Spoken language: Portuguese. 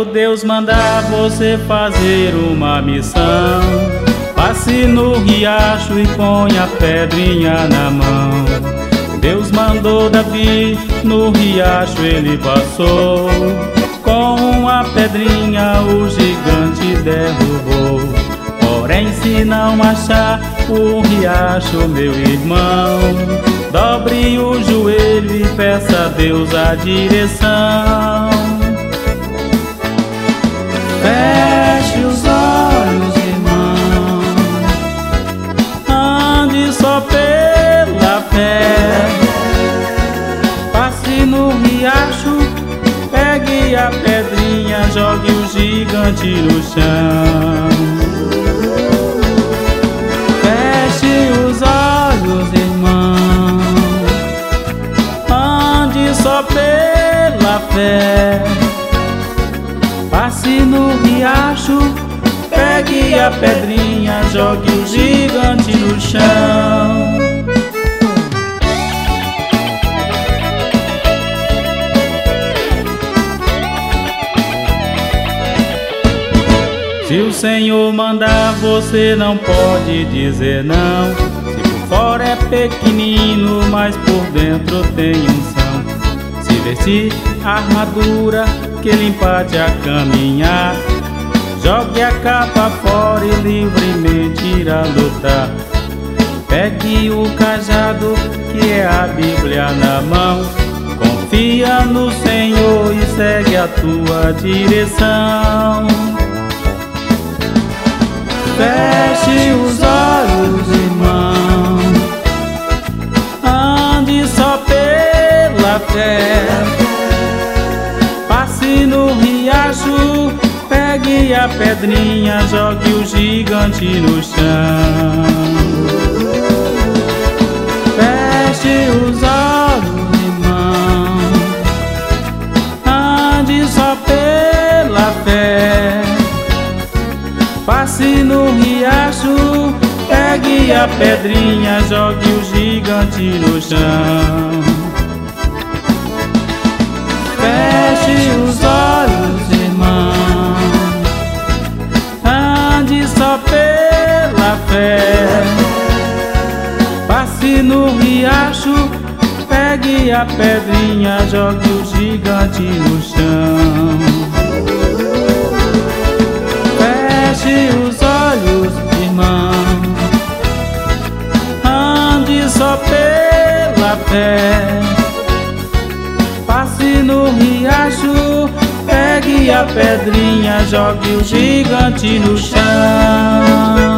Deus mandar você fazer uma missão, passe no riacho e ponha a pedrinha na mão. Deus mandou Davi, no riacho ele passou, com uma pedrinha o gigante derrubou. Porém, se não achar o riacho, meu irmão, dobre o joelho e peça a Deus a direção. Feche os olhos, irmão, ande só pela fé, passe no riacho, pegue a pedrinha, jogue o gigante no chão. Feche os olhos, irmão, ande só pela fé, passe no riacho, pegue a pedrinha, jogue o gigante no chão. Se o Senhor mandar, você não pode dizer não. Se por fora é pequenino, mas por dentro tem unção. Se vestir a armadura que lhe empate a caminhar, jogue a capa fora e livremente irá lutar. Pegue o cajado que é a Bíblia na mão, confia no Senhor e segue a tua direção. Feche os olhos, irmão, ande só pela fé, passe no riacho, pegue a pedrinha, jogue o gigante no chão. Feche os olhos, irmão, ande só pela fé, passe no riacho, pegue a pedrinha, jogue o gigante no chão. Feche os olhos, irmão, ande só pela fé, passe no riacho, pegue a pedrinha, jogue o gigante no chão. Feche os olhos, irmão, ande só pela fé, passe no riacho, pegue a pedrinha, jogue o gigante no chão.